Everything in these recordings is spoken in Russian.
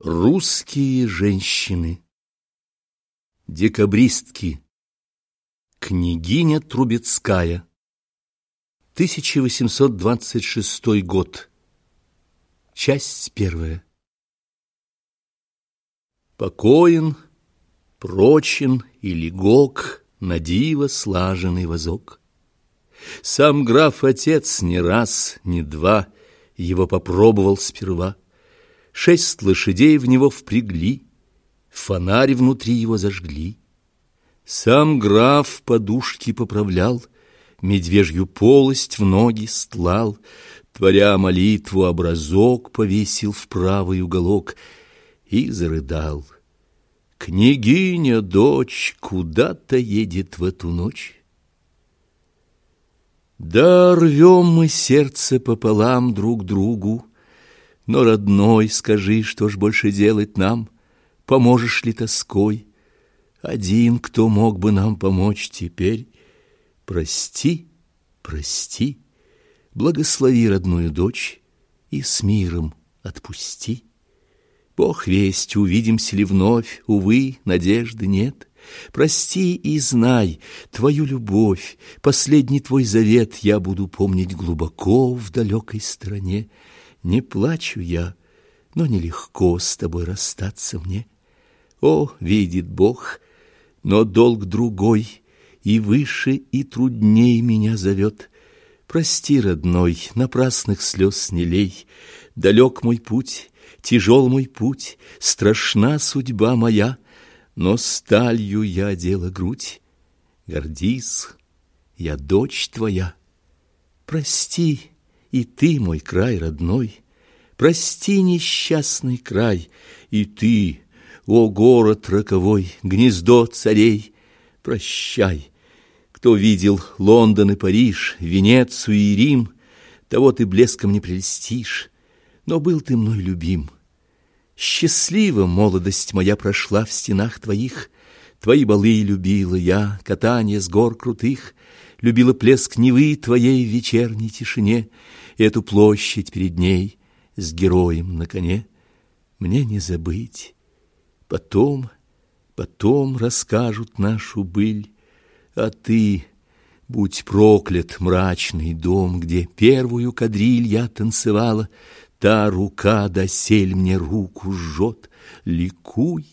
Русские женщины. Декабристки. Княгиня Трубецкая. 1826 год. Часть первая. Покоен, прочен и легок на диво слаженный возок. Сам граф-отец не раз, не два его попробовал сперва. 6 лошадей в него впрягли, фонарь внутри его зажгли. Сам граф подушки поправлял, медвежью полость в ноги стлал, творя молитву, образок повесил в правый уголок и зарыдал. Княгиня, дочь, куда-то едет в эту ночь. Да рвем мы сердце пополам друг другу, но, родной, скажи, что ж больше делать нам? Поможешь ли тоской? Один, кто мог бы нам помочь теперь. Прости, прости, благослови родную дочь и с миром отпусти. Бог весть, увидимся ли вновь, увы, надежды нет. Прости и знай, твою любовь, последний твой завет я буду помнить глубоко в далекой стране. Не плачу я, но нелегко с тобой расстаться мне. О, видит Бог, но долг другой, и выше, и трудней меня зовет. Прости, родной, напрасных слез не лей. Далек мой путь, тяжел мой путь, страшна судьба моя, но сталью я одела грудь. Гордись, я дочь твоя. Прости, и ты, мой край родной, прости, несчастный край, и ты, о город роковой, гнездо царей, прощай. Кто видел Лондон и Париж, Венецию и Рим, того ты блеском не прельстишь, но был ты мной любим. Счастлива молодость моя прошла в стенах твоих, твои балы любила я, катанье с гор крутых, любила плеск Невы твоей в вечерней тишине, эту площадь перед ней с героем на коне. Мне не забыть, потом расскажут нашу быль, а ты, будь проклят мрачный дом, где первую кадриль я танцевала, та рука досель мне руку жжет, ликуй.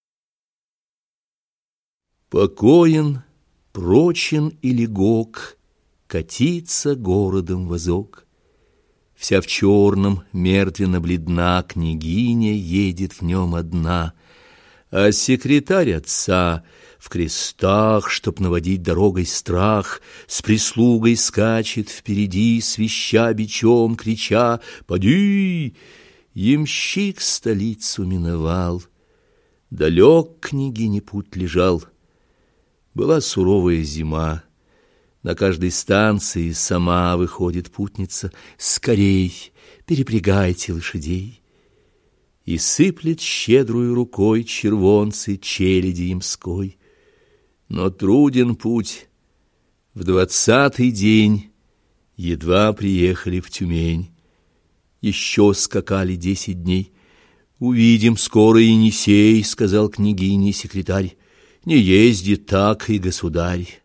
Покоен, прочен и легок катится городом возок. Вся в черном, мертвенно-бледна княгиня едет в нем одна, а секретарь отца в крестах, чтоб наводить дорогой страх, с прислугой скачет впереди, свища бичом, крича: «Поди!» Ямщик столицу миновал, далек княгине путь лежал. Была суровая зима, на каждой станции сама выходит путница: «Скорей, перепрягайте лошадей!» И сыплет щедрую рукой червонцы челяди ямской. Но труден путь. В 20-й день едва приехали в Тюмень. Еще скакали 10 дней. «Увидим скоро Енисей», — сказал княгине секретарь. «Не ездит так и государь».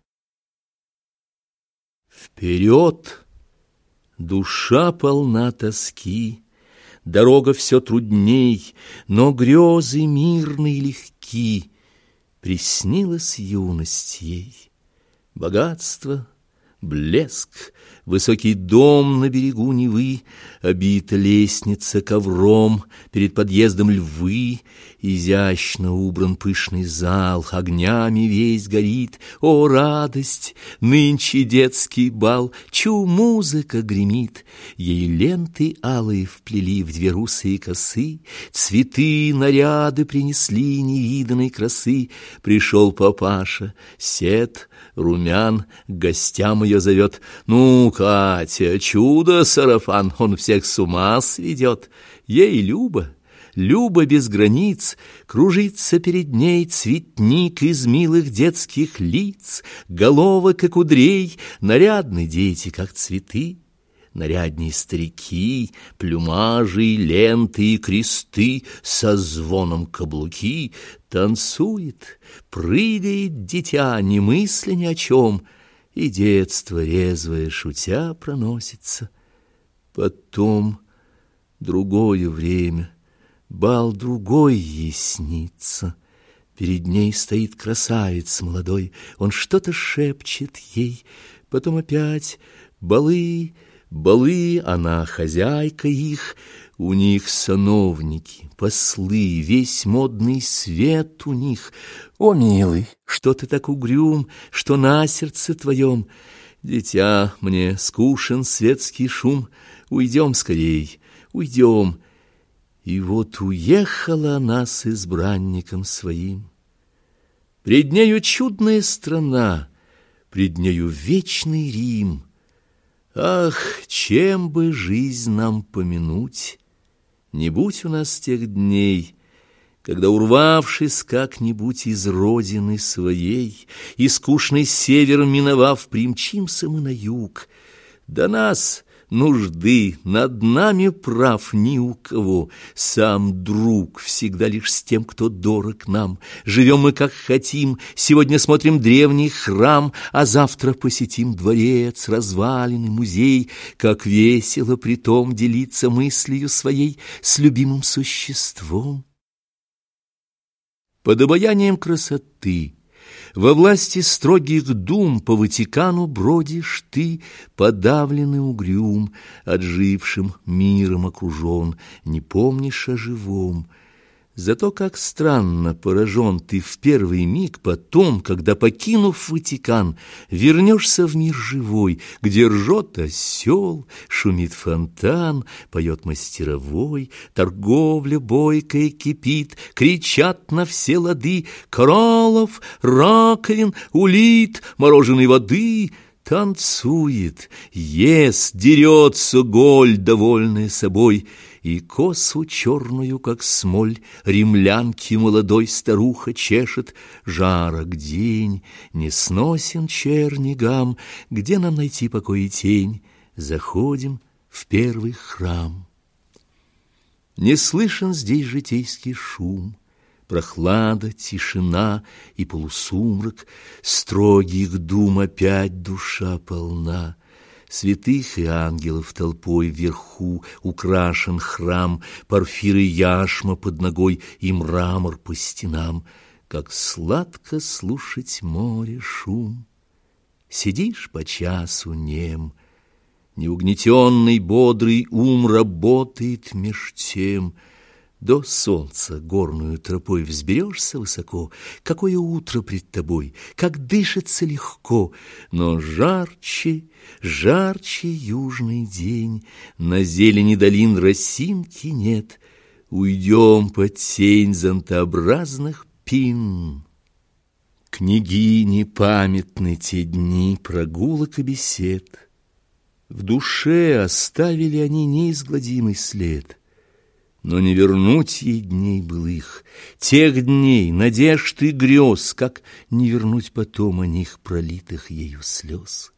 Вперед! Душа полна тоски, дорога все трудней, но грезы мирные легки. Приснилась юность ей, богатство, блеск, высокий дом на берегу Невы, обита лестница ковром, перед подъездом львы, изящно убран пышный зал, огнями весь горит. О, радость! Нынче детский бал, чу, музыка гремит. Ей ленты алые вплели в 2 русые косы, цветы, наряды принесли невиданной красы. Пришел папаша, сед, румян, к гостям ее зовет. «Ну, Катя, чудо-сарафан, он всех с ума сведет». Ей Люба без границ, кружится перед ней цветник из милых детских лиц, головок и кудрей, нарядны дети, как цветы. Нарядней старики, плюмажи, ленты и кресты, со звоном каблуки. Танцует, прыгает дитя, не мысля ни о чем, и детство резвое, шутя, проносится. Потом другое время, бал другой ей снится. Перед ней стоит красавец молодой, он что-то шепчет ей. Потом опять балы, балы, она хозяйка их. У них сановники, послы, весь модный свет у них. О, милый, что ты так угрюм, что на сердце твоем? Дитя, мне скучен светский шум, уйдем скорей, уйдем. И вот уехала она с избранником своим. Пред нею чудная страна, пред нею вечный Рим. Ах, чем бы жизнь нам помянуть, не будь у нас тех дней, когда, урвавшись как-нибудь из родины своей, и скучный север миновав, примчимся мы на юг. До нас нужды, над нами прав ни у кого. Сам друг всегда лишь с тем, кто дорог нам. Живем мы как хотим, сегодня смотрим древний храм, а завтра посетим дворец, развалины, музей. Как весело притом делиться мыслью своей с любимым существом. Под обаянием красоты, во власти строгих дум, по Ватикану бродишь ты, подавленный угрюм, отжившим миром окружен, не помнишь о живом. Зато как странно поражен ты в первый миг потом, когда, покинув Ватикан, вернешься в мир живой, где ржет осел, шумит фонтан, поет мастеровой, торговля бойкая кипит, кричат на все лады кораллов, раковин, улит, мороженой воды. Танцует, ест, дерется голь, довольная собой, и косу черную, как смоль, римлянки молодой старуха чешет. Жарок день, не сносен черни гам, где нам найти покой и тень? Заходим в первый храм. Не слышен здесь житейский шум, прохлада, тишина и полусумрак, строгих дум опять душа полна. Святых и ангелов толпой вверху украшен храм, порфир и яшма под ногой и мрамор по стенам. Как сладко слушать море шум. Сидишь по часу нем, неугнетенный бодрый ум работает меж тем. До солнца горную тропой взберешься высоко, какое утро пред тобой, как дышится легко, но жарче, жарче южный день, на зелени долин росинки нет, уйдем под тень зонтообразных пин. Княгине памятны те дни прогулок и бесед, в душе оставили они неизгладимый след. Но не вернуть ей дней былых, тех дней, надежд и грез, как не вернуть потом о них пролитых ею слез.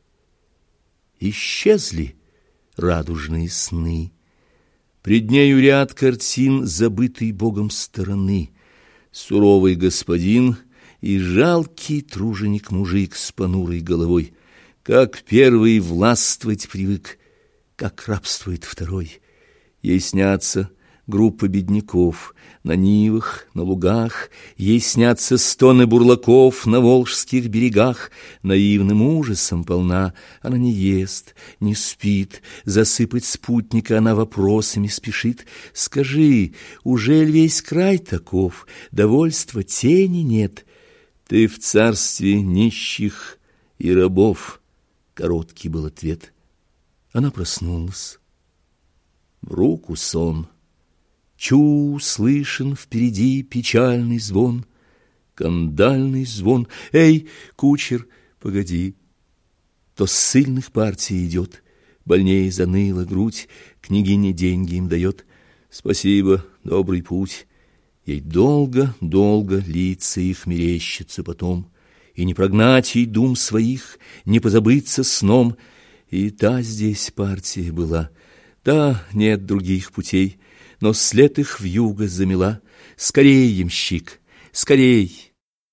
Исчезли радужные сны, пред нею ряд картин, забытый Богом стороны. Суровый господин и жалкий труженик-мужик с понурой головой, как первый властвовать привык, как рабствует второй. Ей снятся группы бедняков на нивах, на лугах, ей снятся стоны бурлаков на волжских берегах. Наивным ужасом полна, она не ест, не спит, засыпать спутника она вопросами спешит. Скажи, ужель весь край таков, довольства тени нет? Ты в царстве нищих и рабов, короткий был ответ. Она проснулась. В руку сон. Чу, слышен впереди печальный звон, кандальный звон. Эй, кучер, погоди. То с сильных партий идет, больней заныла грудь, княгиня деньги им дает. Спасибо, добрый путь. Ей долго-долго лица их мерещится потом, и не прогнать ей дум своих, не позабыться сном. и та здесь партия была. Да, нет других путей, но след их вьюга замела. Скорей, ямщик, скорей!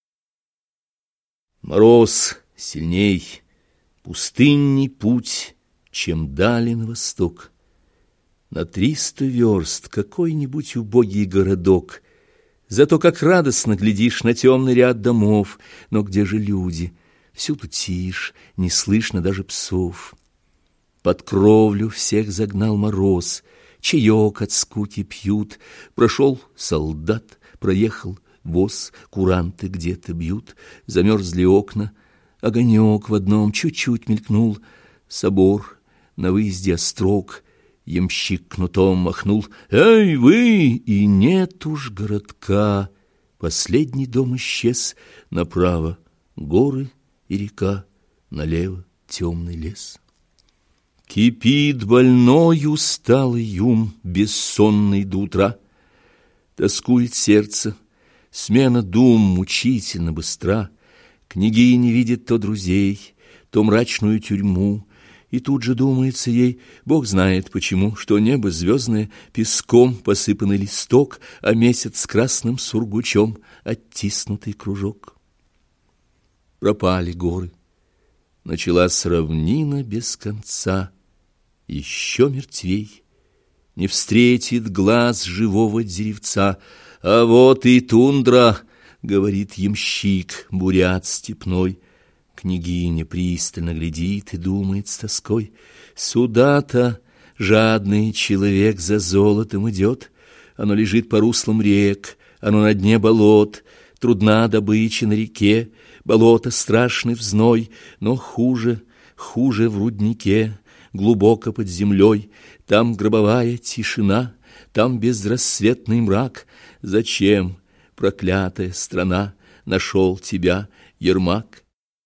Мороз сильней, пустынний путь, чем дали на восток. На 300 верст какой-нибудь убогий городок. Зато как радостно глядишь на темный ряд домов. Но где же люди? Всюду тишь, не слышно даже псов. Под кровлю всех загнал мороз, чаек от скуки пьют. Прошел солдат, проехал воз, куранты где-то бьют. Замерзли окна, огонек в одном чуть-чуть мелькнул. Собор, на выезде острог, ямщик кнутом махнул. «Эй, вы!» И нет уж городка. Последний дом исчез. Направо горы и река, налево темный лес. Кипит больной усталый юм, бессонный до утра. Тоскует сердце, смена дум мучительно быстра. Княгиня видит то друзей, то мрачную тюрьму, и тут же думается ей, Бог знает почему, что небо звездное, песком посыпанный листок, а месяц с красным сургучом оттиснутый кружок. Пропали горы, началась равнина без конца, еще мертвей, не встретит глаз живого деревца. А вот и тундра, говорит ямщик, бурят степной. Княгиня пристально глядит и думает с тоской. Сюда-то жадный человек за золотом идет. Оно лежит по руслам рек, оно на дне болот. Трудна добыча на реке, болото страшный взной, но хуже в руднике, глубоко под землей. Там гробовая тишина, там безрассветный мрак. Зачем, проклятая страна, нашел тебя Ермак?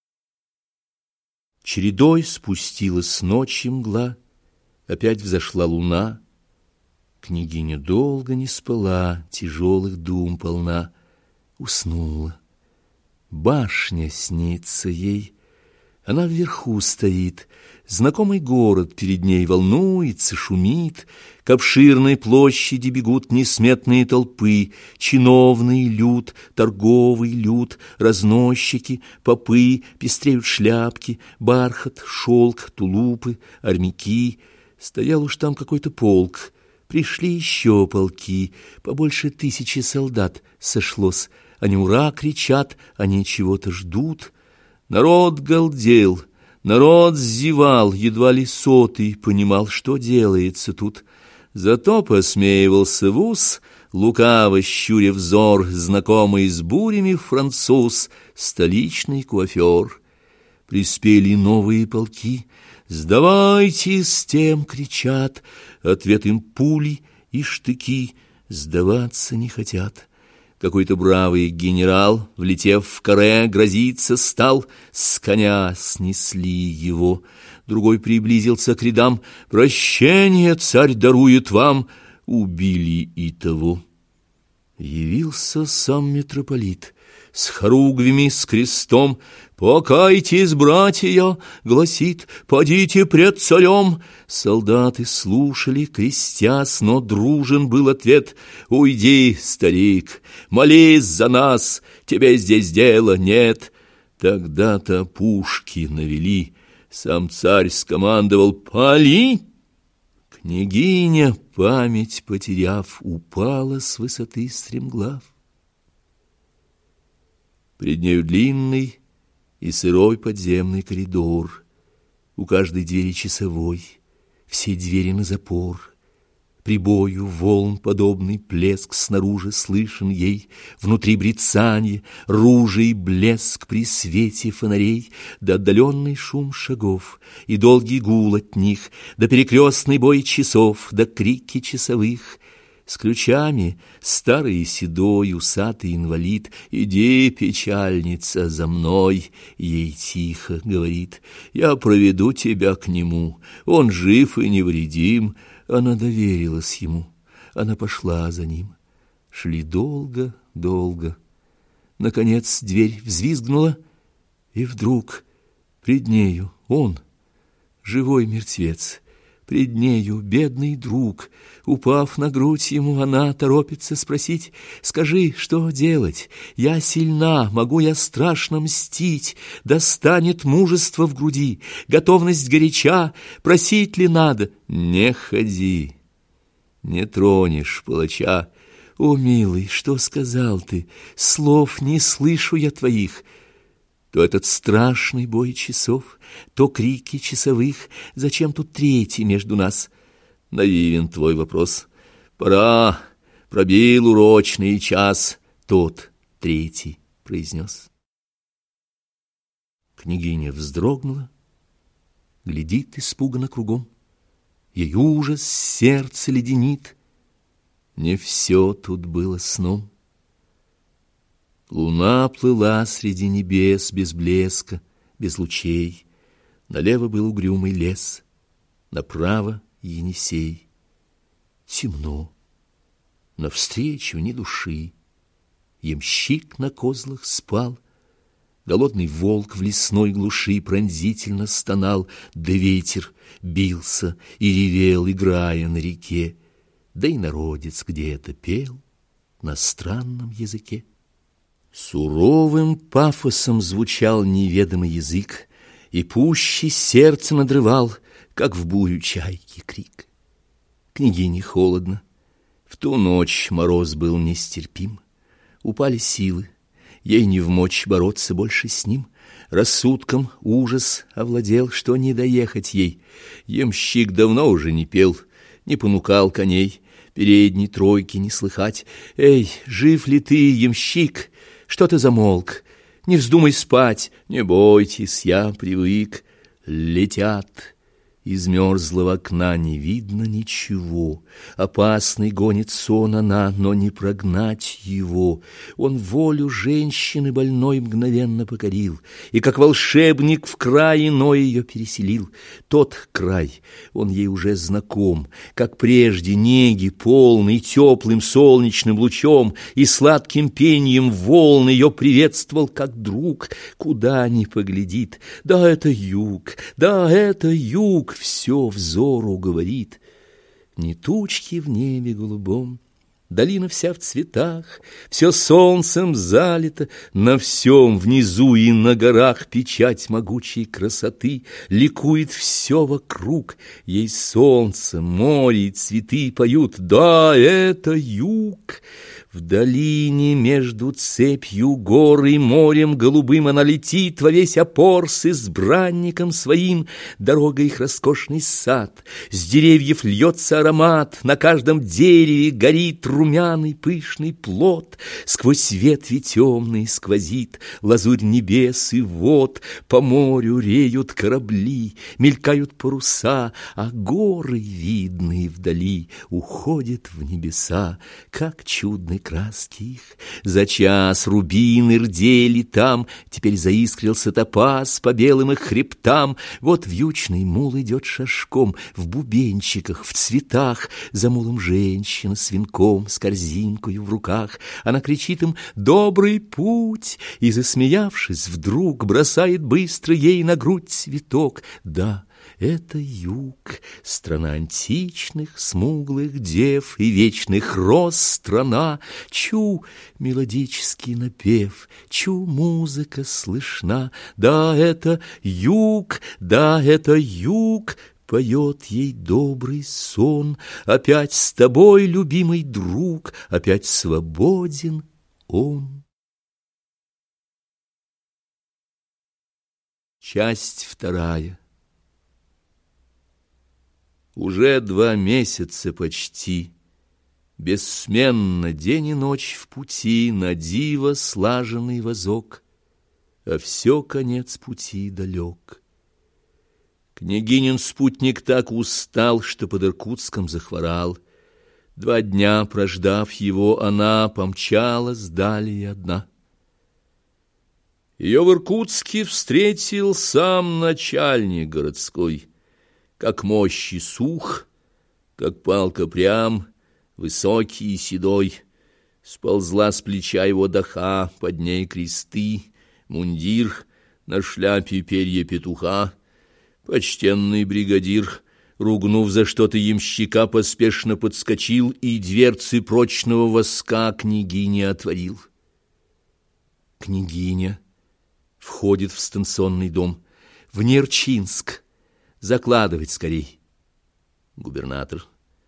Чередой спустилась ночь и мгла, опять взошла луна. Княгиня долго не спала, тяжелых дум полна. Уснула. Башня снится ей. Она вверху стоит, знакомый город перед ней волнуется, шумит. К обширной площади бегут несметные толпы, чиновный люд, торговый люд, разносчики, попы, пестреют шляпки, бархат, шелк, тулупы, армяки. Стоял уж там какой-то полк, пришли еще полки, побольше 1000 солдат сошлось. Они ура кричат, они чего-то ждут. Народ галдел, народ зевал, едва ли сотый понимал, что делается тут. Зато посмеивался в ус, лукаво щуря взор, знакомый с бурями француз, столичный куафер. Приспели новые полки, «Сдавайте с тем!» кричат, ответ им пули и штыки, сдаваться не хотят. Какой-то бравый генерал, влетев в каре, грозиться стал, с коня снесли его. Другой приблизился к рядам, «Прощение царь дарует вам!» Убили и того. Явился сам митрополит с хоругвями, с крестом. «Покайтесь, братья!» — гласит, «подите пред царем!» Солдаты слушали, крестясь, но дружен был ответ: «Уйди, старик, молись за нас, тебе здесь дела нет». Тогда-то пушки навели, сам царь скомандовал: «Пали!» Княгиня, память потеряв, упала с высоты стремглав. Пред нею длинный и сырой подземный коридор, у каждой двери часовой, все двери на запор. Прибою волн подобный плеск снаружи слышен ей, внутри брецанье, ружей блеск при свете фонарей, да отдаленный шум шагов и долгий гул от них, да перекрестный бой часов, да крики часовых. С ключами старый и седой усатый инвалид: «Иди, печальница, за мной!» Ей тихо говорит: «Я проведу тебя к нему, он жив и невредим». Она доверилась ему, она пошла за ним. Шли долго, долго. Наконец дверь взвизгнула, и вдруг пред нею он, живой мертвец. Пред нею бедный друг. Упав на грудь ему, она торопится спросить: «Скажи, что делать? Я сильна, могу я страшно мстить. Достанет мужество в груди, готовность горяча. Просить ли надо? Не ходи, не тронешь палача. О, милый, что сказал ты? Слов не слышу я твоих». То этот страшный бой часов, то крики часовых. Зачем тут третий между нас? Наивен твой вопрос. Пора, пробил урочный час. Тот третий произнес. Княгиня вздрогнула, глядит испуганно кругом. Ей ужас сердце леденит. Не все тут было сном. Луна плыла среди небес без блеска, без лучей. Налево был угрюмый лес, направо Енисей. Темно, навстречу ни души. Ямщик на козлах спал, голодный волк в лесной глуши пронзительно стонал, да ветер бился и ревел, играя на реке, да и народец где-то пел на странном языке. Суровым пафосом звучал неведомый язык, и пуще сердце надрывал, как в бурю чайки крик. Княгине холодно, в ту ночь мороз был нестерпим. Упали силы, ей не вмочь бороться больше с ним. Рассудком ужас овладел, что не доехать ей. Ямщик давно уже не пел, не понукал коней, передней тройки не слыхать. «Эй, жив ли ты, ямщик? Что ты замолк? Не вздумай спать, не бойтесь, я привык». Летят. Из мёрзлого окна не видно ничего. Опасный гонит сон она, но не прогнать его. Он волю женщины больной мгновенно покорил, и как волшебник в край иной ее переселил. Тот край, он ей уже знаком, как прежде неги полный теплым солнечным лучом и сладким пением волн ее приветствовал как друг. Куда ни поглядит, да это юг, да это юг, все взору говорит. Ни тучки в небе голубом, долина вся в цветах, все солнцем залито, на всем внизу и на горах печать могучей красоты, ликует все вокруг, ей солнце, море и цветы поют. Да, это юг. В долине между цепью гор и морем голубым она летит во весь опор с избранником своим. Дорога их роскошный сад, с деревьев льется аромат, на каждом дереве горит румяный пышный плод. Сквозь ветви темные сквозит лазурь небес и вод, по морю реют корабли, мелькают паруса, а горы, видные вдали, уходят в небеса, как чудный краски их. За час рубины рдели там, теперь заискрился топаз по белым их хребтам. Вот вьючный мул идет шашком, в бубенчиках, в цветах, за мулом женщина с венком, с корзинкою в руках. Она кричит им «Добрый путь!» и, засмеявшись, вдруг бросает быстро ей на грудь цветок. Да, это юг, страна античных, смуглых дев и вечных роз страна. Чу мелодический напев, чу музыка слышна. Да, это юг, да, это юг, поет ей добрый сон. Опять с тобой, любимый друг, опять свободен он. Часть вторая. Уже 2 месяца почти, бессменно день и ночь в пути, на диво слаженный возок, а все конец пути далек. Княгинин спутник так устал, что под Иркутском захворал. 2 дня прождав его, она помчалась далее одна. Ее в Иркутске встретил сам начальник городской. Как мощи сух, как палка прям, высокий и седой. Сползла с плеча его даха, под ней кресты, мундир, на шляпе перья петуха. Почтенный бригадир, ругнув за что-то ямщика, поспешно подскочил и дверцы прочного воска княгине отворил. Княгиня входит в станционный дом. В Нерчинск. Закладывать скорей. Губернатор.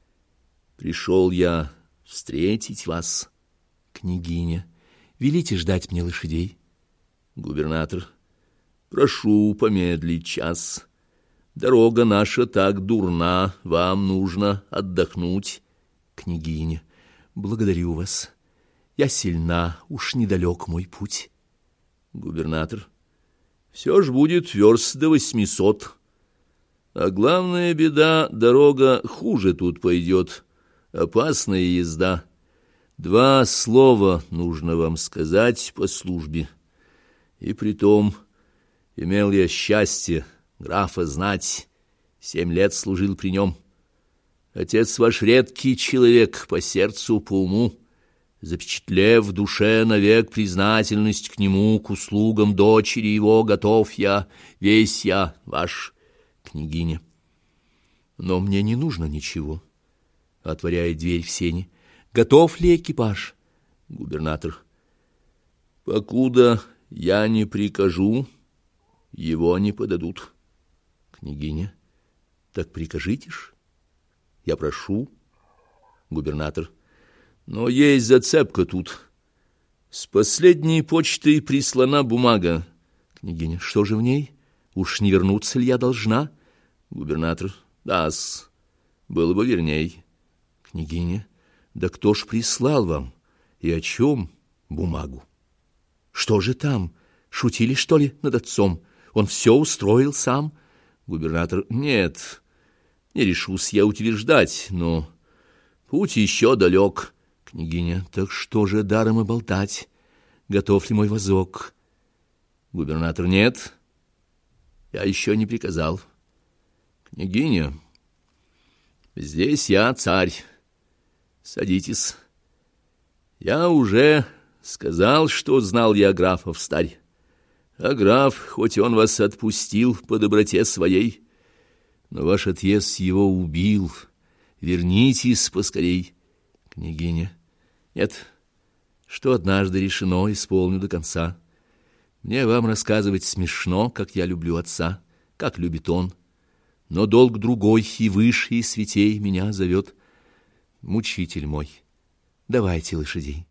Пришел я встретить вас. Княгиня. Велите ждать мне лошадей. Губернатор. Прошу помедлить час. Дорога наша так дурна, вам нужно отдохнуть. Княгиня. Благодарю вас. Я сильна, уж недалек мой путь. Губернатор. Все ж будет верст до 800. А главная беда, дорога хуже тут пойдет. Опасная езда. 2 слова нужно вам сказать по службе. И притом имел я счастье графа знать. 7 лет служил при нем. Отец ваш редкий человек по сердцу, по уму. Запечатлев в душе навек признательность к нему, к услугам дочери его, готов я, весь я ваш. Княгиня. Но мне не нужно ничего. Отворяет дверь в сени. Готов ли экипаж? Губернатор. Покуда я не прикажу, его не подадут. Княгиня. Так прикажите ж. Я прошу. Губернатор. Но есть зацепка тут. С последней почтой прислана бумага. Княгиня. Что же в ней? Уж не вернуться ли я должна? Губернатор. Да-с, было бы верней. Княгиня. Да кто ж прислал вам? И о чем бумагу? Что же там? Шутили, что ли, над отцом? Он все устроил сам? Губернатор. Нет, не решусь я утверждать, но путь еще далек. Княгиня. Так что же даром и болтать? Готов ли мой возок? Губернатор. Нет, я еще не приказал. Княгиня. Здесь я царь. Садитесь. Я уже сказал, что знал я графов старь. А граф, хоть он вас отпустил по доброте своей, но ваш отъезд его убил. Вернитесь поскорей. Княгиня. Нет, что однажды решено, исполню до конца. Мне вам рассказывать смешно, как я люблю отца, как любит он. Но долг другой и выше, и святей меня зовет. Мучитель мой, давайте лошадей.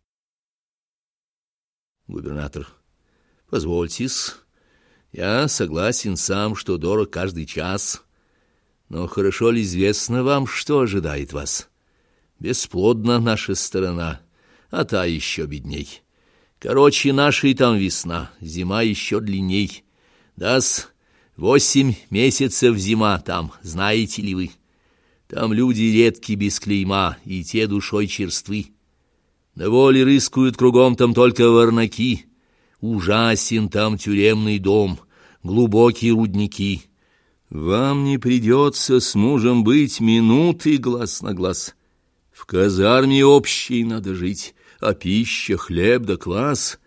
Губернатор. Позвольте-с, я согласен сам, что дорог каждый час. Но хорошо ли известно вам, что ожидает вас? Бесплодна наша сторона, а та еще бедней. Короче, нашей там весна, зима еще длинней. Да-с, 8 месяцев зима там, знаете ли вы? Там люди редки без клейма, и те душой черствы. На воле рыскают кругом там только ворнаки. Ужасен там тюремный дом, глубокие рудники. Вам не придется с мужем быть минуты глаз на глаз. В казарме общей надо жить, а пища, хлеб да квас.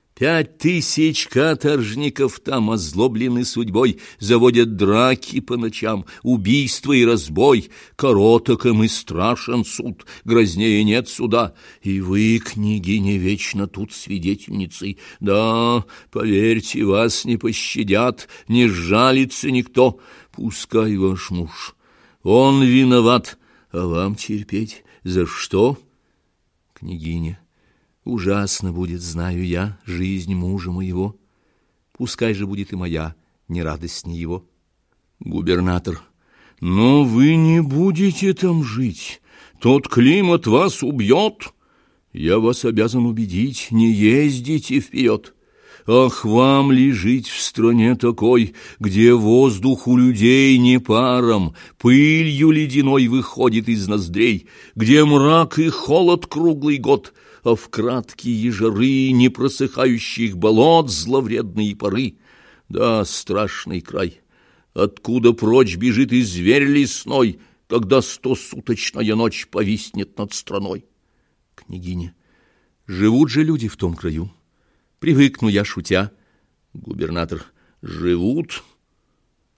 5000 каторжников там, озлоблены судьбой, заводят драки по ночам, убийства и разбой. Короток им и страшен суд, грознее нет суда. И вы, княгиня, вечно тут свидетельницей. Да, поверьте, вас не пощадят, не сжалится никто. Пускай ваш муж, он виноват, а вам терпеть за что? Княгиня. Ужасно будет, знаю я, жизнь мужа моего. Пускай же будет и моя, не радостнее его. Губернатор. Но вы не будете там жить. Тот климат вас убьет. Я вас обязан убедить, не ездите вперед. Ах, вам ли жить в стране такой, где воздух у людей не паром, пылью ледяной выходит из ноздрей, где мрак и холод круглый год, а в краткие жары непросыхающих болот зловредные поры. Да, страшный край, откуда прочь бежит и зверь лесной, когда 100-суточная ночь повиснет над страной. Княгиня. Живут же люди в том краю. Привыкну я, шутя. Губернатор. Живут.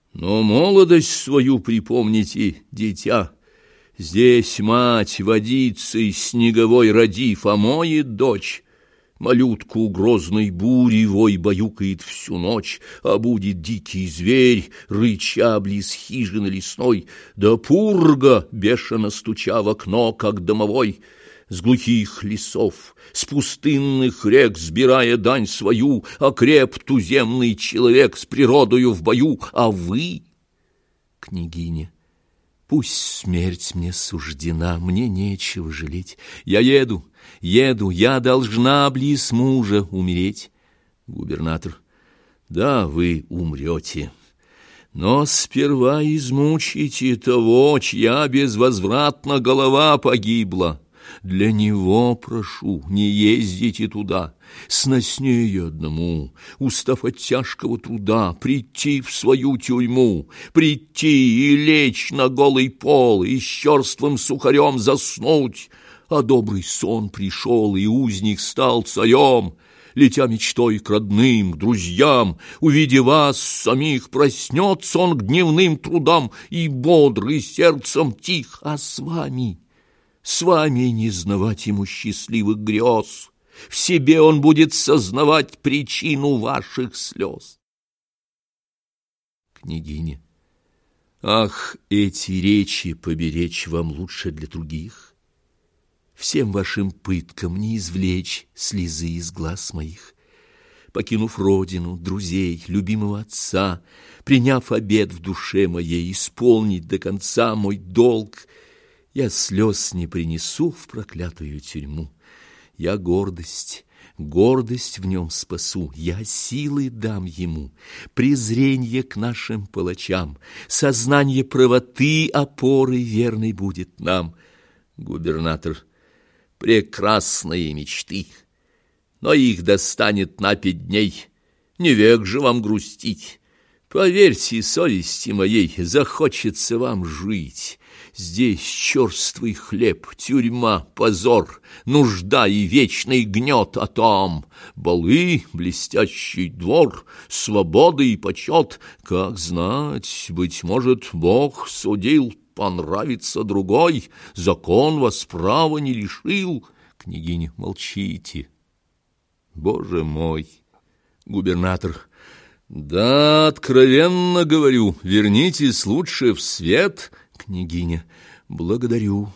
Но молодость свою припомните, дитя. Здесь мать водицей снеговой родив, омоет дочь. Малютку грозной бури вой баюкает всю ночь, а будет дикий зверь, рыча близ хижины лесной, да пурга, бешено стуча в окно, как домовой. С глухих лесов, с пустынных рек, сбирая дань свою, окреп туземный человек с природою в бою, а вы, княгиня, пусть смерть мне суждена, мне нечего жалеть. Я еду, я должна близ мужа умереть. Губернатор. Да, вы умрете, но сперва измучите того, чья безвозвратно голова погибла. Для него прошу, не ездите туда, сноснее одному, устав от тяжкого труда, прийти в свою тюрьму, прийти и лечь на голый пол, и с черствым сухарем заснуть. А добрый сон пришел, и узник стал царем. Летя мечтой к родным, к друзьям, увидя вас самих, проснется он к дневным трудам, и бодрый сердцем тих, а с вами не знавать ему счастливых грез, в себе он будет сознавать причину ваших слез. Княгиня. Ах, эти речи поберечь вам лучше для других. Всем вашим пыткам не извлечь слезы из глаз моих. Покинув родину, друзей, любимого отца, приняв обет в душе моей, исполнить до конца мой долг, я слез не принесу в проклятую тюрьму. Я гордость в нем спасу, я силы дам ему, презренье к нашим палачам, сознание правоты опорой верной будет нам. Губернатор. Прекрасные мечты, но их достанет на 5 дней, не век же вам грустить. Поверьте совести моей, захочется вам жить. Здесь черствый хлеб, тюрьма, позор, нужда и вечный гнет, а там балы, блестящий двор, свобода и почет. Как знать, быть может, Бог судил, понравится другой, закон вас права не лишил. Княгиня, молчите. Боже мой! Губернатор. Да, откровенно говорю, вернитесь лучше в свет. Княгиня. Благодарю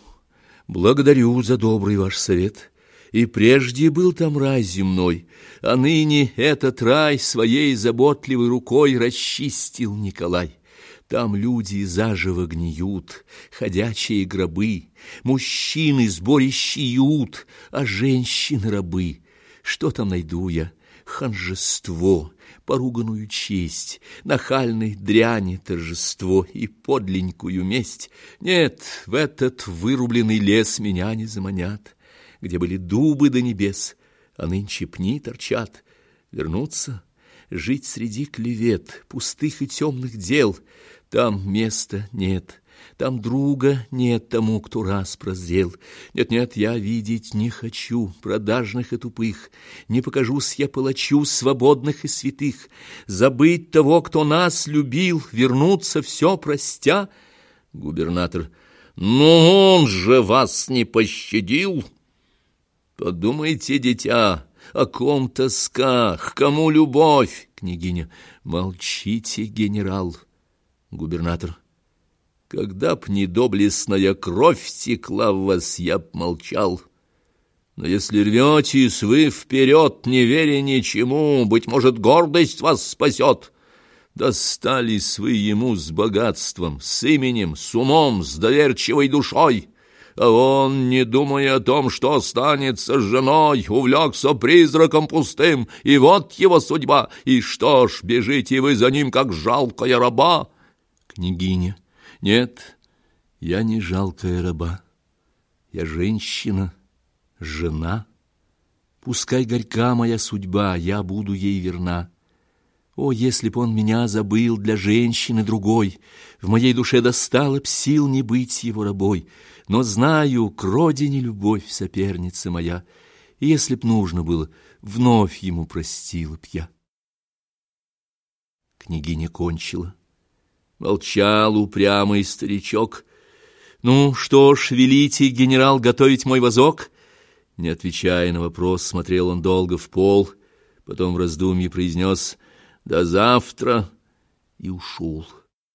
за добрый ваш совет. И прежде был там рай земной, а ныне этот рай своей заботливой рукой расчистил Николай. Там люди заживо гниют, ходячие гробы, мужчины сборища ют, а женщины рабы. Что там найду я? Ханжество, поруганную честь, нахальной дряни торжество и подленькую месть. Нет, в этот вырубленный лес меня не заманят, где были дубы до небес, а нынче пни торчат. Вернуться, жить среди клевет, пустых и темных дел. Там места нет, там друга нет тому, кто раз прозрел. Нет, я видеть не хочу продажных и тупых, не покажусь я палачу свободных и святых. Забыть того, кто нас любил, вернуться все простя. Губернатор. Но он же вас не пощадил. Подумайте, дитя, о ком тоска, к кому любовь. Княгиня. Молчите, генерал. Губернатор. Когда б не доблестная кровь текла в вас, я б молчал. Но если рветесь вы вперед, не веря ничему, быть может, гордость вас спасет. Достались вы ему с богатством, с именем, с умом, с доверчивой душой, а он, не думая о том, что останется с женой, увлекся призраком пустым, и вот его судьба. И что ж, бежите вы за ним, как жалкая раба? Княгиня. Нет, я не жалкая раба. Я женщина, жена. Пускай горька моя судьба, я буду ей верна. О, если б он меня забыл для женщины другой, в моей душе достало б сил не быть его рабой. Но знаю, к родине любовь соперница моя, и если б нужно было, вновь ему простила б я. Княгиня кончила. Молчал упрямый старичок. «Ну что ж, велите, генерал, готовить мой возок?» Не отвечая на вопрос, смотрел он долго в пол, потом в раздумье произнес «До завтра» и ушел.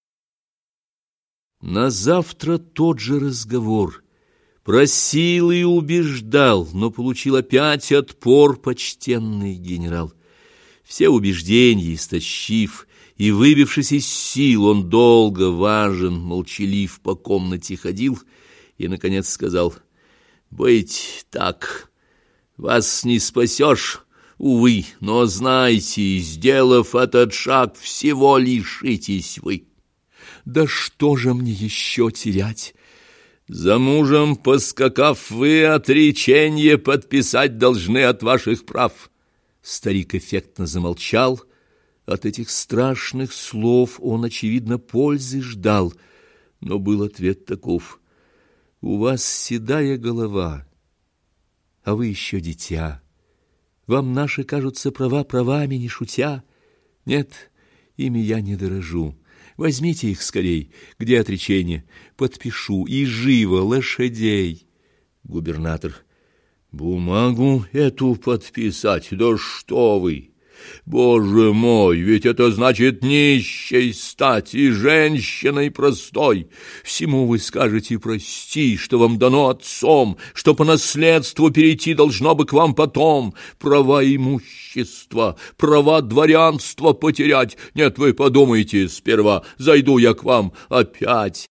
На завтра тот же разговор. Просил и убеждал, но получил опять отпор почтенный генерал. Все убеждения истощив и выбившись из сил, он долго, важен, молчалив по комнате ходил и, наконец, сказал: «Быть так, вас не спасешь, увы, но знайте, сделав этот шаг, всего лишитесь вы». «Да что же мне еще терять?» «За мужем поскакав, вы отречение подписать должны от ваших прав». Старик эффектно замолчал. От этих страшных слов он, очевидно, пользы ждал, но был ответ таков: «У вас седая голова, а вы еще дитя. Вам наши кажутся права правами, не шутя. Нет, ими я не дорожу. Возьмите их скорей, где отречение, подпишу, и живо лошадей». Губернатор: «Бумагу эту подписать? Да что вы! Боже мой, ведь это значит нищей стать и женщиной простой. Всему вы скажете прости, что вам дано отцом, что по наследству перейти должно бы к вам потом. Права имущества, права дворянства потерять. Нет, вы подумайте сперва, зайду я к вам опять».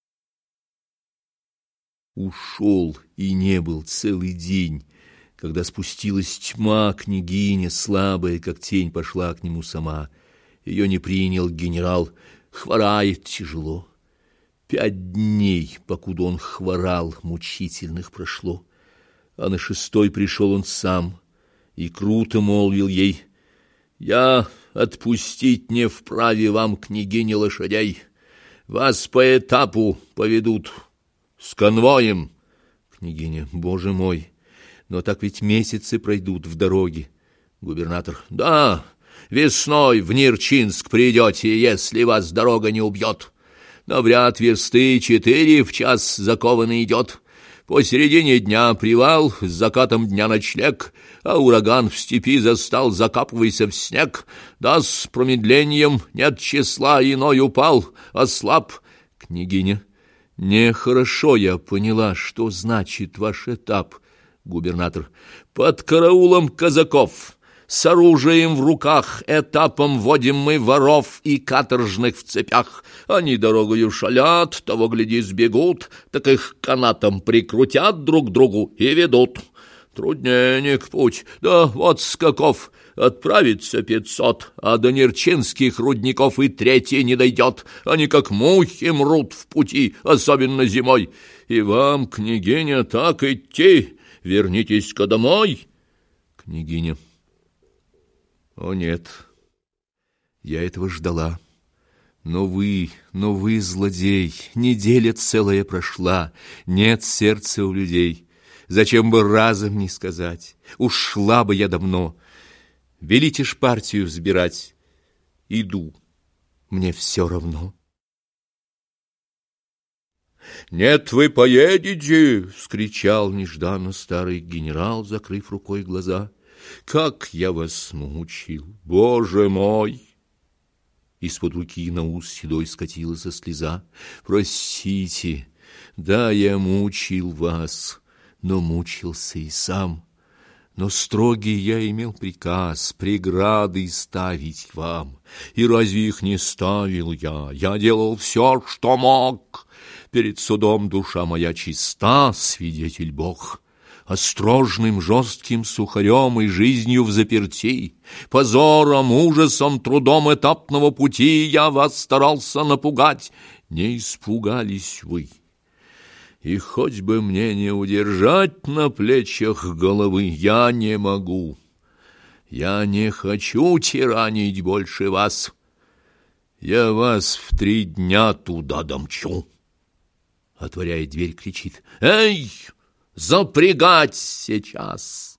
Ушел и не был целый день. Когда спустилась тьма, княгиня, слабая, как тень, пошла к нему сама. Ее не принял генерал, хворает тяжело. 5 дней, покуда он хворал, мучительных прошло. А на 6-й пришел он сам и круто молвил ей: «Я отпустить не вправе вам, княгиня, лошадей. Вас по этапу поведут с конвоем». Княгиня: «Боже мой! Но так ведь месяцы пройдут в дороге». Губернатор: «Да, весной в Нерчинск придете, если вас дорога не убьет. Навряд версты 4 в час закованный идет. Посередине дня привал, с закатом дня ночлег, а ураган в степи застал, закапывайся в снег. Да с промедлением нет числа, иной упал, ослаб». Княгиня: «Нехорошо я поняла, что значит ваш этап». Губернатор: «Под караулом казаков, с оружием в руках, этапом водим мы воров и каторжных в цепях. Они дорогою шалят, того, гляди, сбегут, так их канатом прикрутят друг к другу и ведут. Трудненек путь, да вот с каков, отправится 500, а до Нерчинских рудников и 3 не дойдет. Они как мухи мрут в пути, особенно зимой. И вам, княгиня, так идти? Вернитесь-ка домой». Княгиня: «О нет, я этого ждала. Но вы, злодей, неделя целая прошла, нет сердца у людей. Зачем бы разом не сказать? Ушла бы я давно. Велите ж партию взбирать. Иду, мне все равно». «Нет, вы поедете!» — вскричал нежданно старый генерал, закрыв рукой глаза. «Как я вас мучил, Боже мой!» Из-под руки на ус седой скатилась слеза. «Простите, да, я мучил вас, но мучился и сам. Но строгий я имел приказ преграды ставить вам, и разве их не ставил я? Я делал все, что мог. Перед судом душа моя чиста, свидетель Бог. Острожным, жестким сухарем и жизнью взаперти, позором, ужасом, трудом этапного пути я вас старался напугать. Не испугались вы. И хоть бы мне не удержать на плечах головы, я не могу. Я не хочу тиранить больше вас. Я вас в 3 дня туда домчу». Отворяя дверь, кричит: «Эй, запрягать сейчас!»